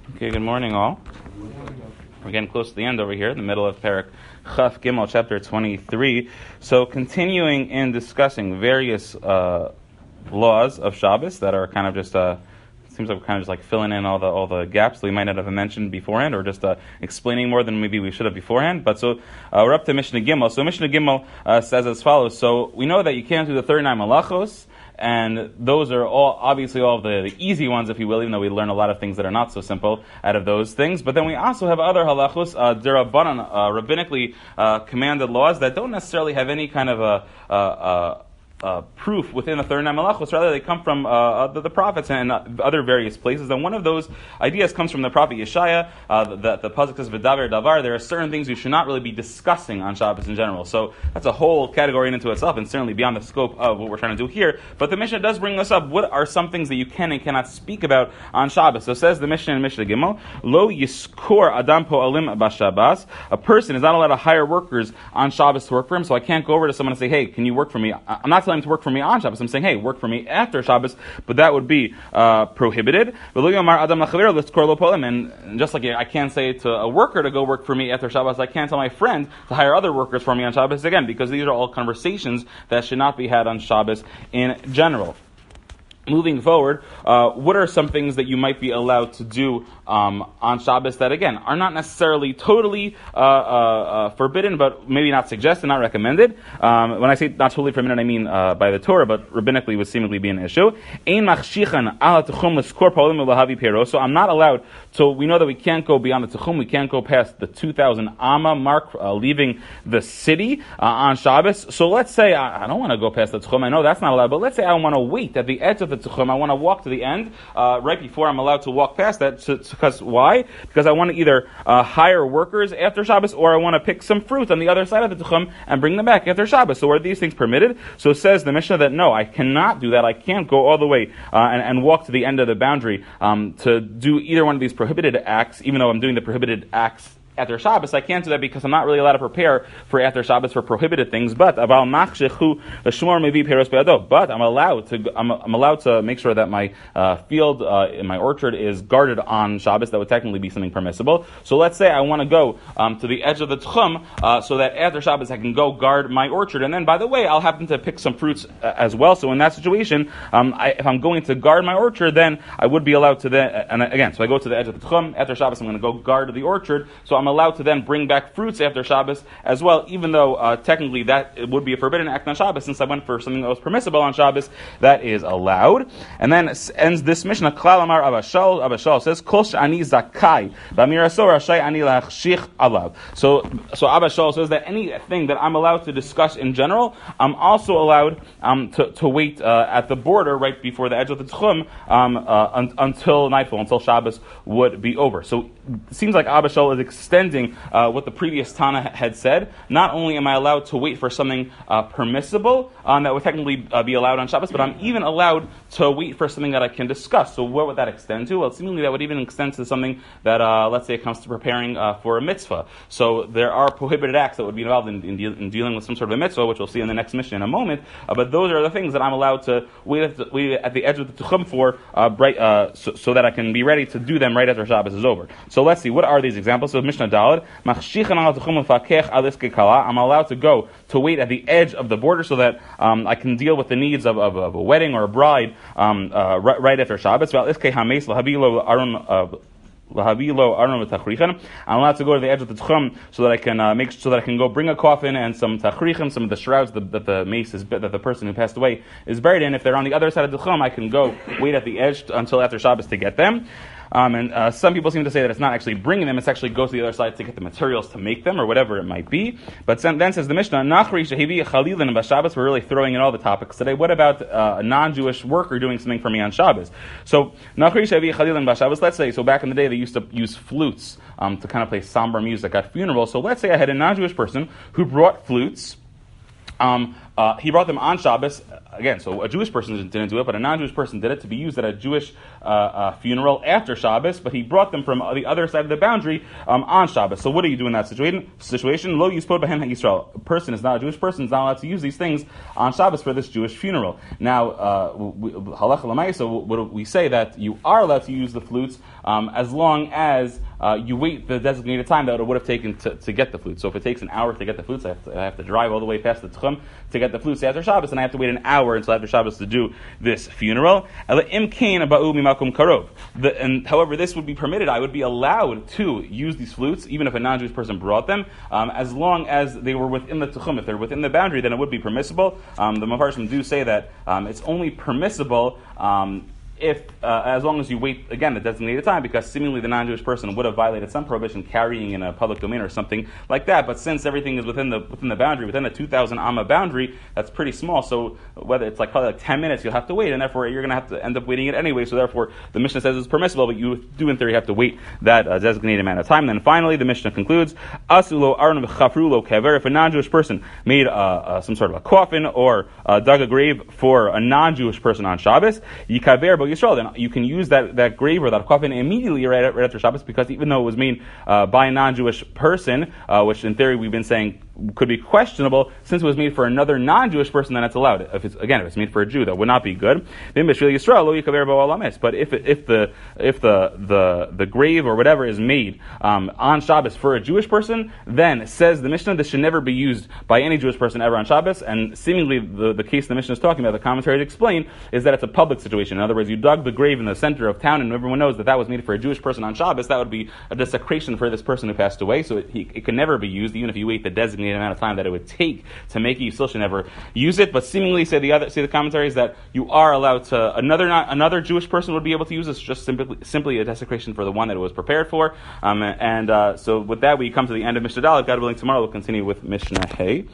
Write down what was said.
Okay, good morning all. We're getting close to the end over here, in the middle of Perek Chaf Gimel, chapter 23. So continuing in discussing various laws of Shabbos that are kind of just, seems like we're kind of just like filling in all the gaps that we might not have mentioned beforehand, or just explaining more than maybe we should have beforehand. But so we're up to Mishnah Gimel. So Mishnah Gimel says as follows. So we know that you can't do the 39 malachos, and those are obviously all the easy ones, if you will, even though we learn a lot of things that are not so simple out of those things. But then we also have other halachos, derabanan, rabbinically commanded laws that don't necessarily have any kind of proof within the 39 malachos. Rather, they come from the prophets and other various places. And one of those ideas comes from the prophet Yeshaya. The pasuk says, "V'daber davar." There are certain things you should not really be discussing on Shabbos in general. So that's a whole category into itself, and certainly beyond the scope of what we're trying to do here. But the Mishnah does bring us up. What are some things that you can and cannot speak about on Shabbos? So says the Mishnah in Mishnah Gimel, "Lo yiskor adam po'alim b'Shabbos." A person is not allowed to hire workers on Shabbos to work for him. So I can't go over to someone and say, "Hey, can you work for me?" I'm not telling him to work for me on Shabbos. I'm saying, hey, work for me after Shabbos, but that would be prohibited. And just like I can't say to a worker to go work for me after Shabbos, I can't tell my friend to hire other workers for me on Shabbos again, because these are all conversations that should not be had on Shabbos in general. Moving forward, what are some things that you might be allowed to do on Shabbos that, again, are not necessarily totally forbidden, but maybe not suggested, not recommended? When I say not totally forbidden, I mean by the Torah, but rabbinically would seemingly be an issue. So I'm not allowed, so we know that we can't go beyond the Techum, we can't go past the 2,000 Amma mark, leaving the city on Shabbos. So let's say I don't want to go past the Techum, I know that's not allowed, but let's say I want to wait at the edge of the Techum, I want to walk to the end right before I'm allowed to walk past that. Because why? Because I want to either hire workers after Shabbos, or I want to pick some fruit on the other side of the Techum and bring them back after Shabbos. So are these things permitted? So says the Mishnah that no, I cannot do that. I can't go all the way and walk to the end of the boundary to do either one of these prohibited acts, even though I'm doing the prohibited acts after Shabbos. I can't do that because I'm not really allowed to prepare for after Shabbos for prohibited things. But I'm allowed to make sure that my field in my orchard is guarded on Shabbos. That would technically be something permissible. So let's say I want to go to the edge of the Tchum so that after Shabbos I can go guard my orchard. And then, by the way, I'll happen to pick some fruits as well. So in that situation, if I'm going to guard my orchard, then I would be allowed to then, and again, so I go to the edge of the Tchum. After Shabbos, I'm going to go guard the orchard. So I'm allowed to then bring back fruits after Shabbos as well, even though technically that it would be a forbidden act on Shabbos. Since I went for something that was permissible on Shabbos, that is allowed. And then ends this Mishnah, Klal Amar Abashal. Abashal says, Kol she'ani zakai, b'amiraso rashai ani lachshich alav. So Abashal says that anything that I'm allowed to discuss in general, I'm also allowed to wait at the border right before the edge of the Tchum until nightfall, until Shabbos would be over. So it seems like Abashal is extending what the previous Tana had said. Not only am I allowed to wait for something permissible that would technically be allowed on Shabbos, but I'm even allowed to wait for something that I can discuss. So what would that extend to? Well, seemingly that would even extend to something that, let's say, it comes to preparing for a mitzvah. So there are prohibited acts that would be involved in dealing with some sort of a mitzvah, which we'll see in the next mission in a moment. But those are the things that I'm allowed to wait at the edge of the Tuchum for, so that I can be ready to do them right after Shabbos is over. So let's see, what are these examples? So Mishnah Daled, I'm allowed to go to wait at the edge of the border so that I can deal with the needs of a wedding or a bride right after Shabbos. I'm allowed to go to the edge of the Tchum so that I can I can go bring a coffin and some tachrichem, some of the shrouds that the mace is, that the person who passed away is buried in. If they're on the other side of the Tchum, I can go wait at the edge until after Shabbos to get them. And some people seem to say that it's not actually bringing them, it's actually go to the other side to get the materials to make them, or whatever it might be. But then says the Mishnah, Nachri shehivi chalilin b'Shabbos. We're really throwing in all the topics today. What about a non-Jewish worker doing something for me on Shabbos? So, Nachri shehivi chalilin b'Shabbos, let's say, so back in the day they used to use flutes to kind of play somber music at funerals. So let's say I had a non-Jewish person who brought flutes, he brought them on Shabbos. Again, so a Jewish person didn't do it, but a non-Jewish person did it to be used at a Jewish funeral after Shabbos, but he brought them from the other side of the boundary on Shabbos. So what do you do in that situation? Lo yispod b'hem ha'Yisrael. A person is not a Jewish person, is not allowed to use these things on Shabbos for this Jewish funeral. Now, halacha l'maisa, what we say that you are allowed to use the flutes as long as you wait the designated time that it would have taken to get the flutes. So if it takes an hour to get the flutes, I have to drive all the way past the Tchum to get the flutes after Shabbos, and I have to wait an hour until after Shabbos to do this funeral. And however, this would be permitted. I would be allowed to use these flutes, even if a non-Jewish person brought them, as long as they were within the Tchum. If they're within the boundary, then it would be permissible. The Mefarshim do say that it's only permissible if, as long as you wait, again, the designated time, because seemingly the non-Jewish person would have violated some prohibition carrying in a public domain or something like that. But since everything is within the boundary, within the 2,000 amma boundary, that's pretty small. So whether it's probably 10 minutes, you'll have to wait, and therefore you're going to have to end up waiting it anyway. So therefore, the Mishnah says it's permissible, but you do in theory have to wait that designated amount of time. And then finally, the Mishnah concludes, Asulo arun v'chafrulo kever. If a non-Jewish person made some sort of a coffin or dug a grave for a non-Jewish person on Shabbos, yikaver Yisrael, then you can use that grave or that coffin immediately right after Shabbos, because even though it was made by a non-Jewish person, which in theory we've been saying could be questionable, since it was made for another non-Jewish person, then it's allowed. If it's made for a Jew, that would not be good. But if the grave or whatever is made on Shabbos for a Jewish person, then says the Mishnah, this should never be used by any Jewish person ever on Shabbos. And seemingly the case the Mishnah is talking about, the commentaries explain, is that it's a public situation. In other words, you dug the grave in the center of town, and everyone knows that was made for a Jewish person on Shabbos. That would be a desecration for this person who passed away. So it can never be used, even if you wait the designated amount of time that it would take to make it. You still should never use it. But seemingly, say the commentaries, that you are allowed to, another Jewish person would be able to use this, just simply a desecration for the one that it was prepared for. So with that, we come to the end of Mishnah Dalet. God willing, tomorrow we'll continue with Mishnah Hey.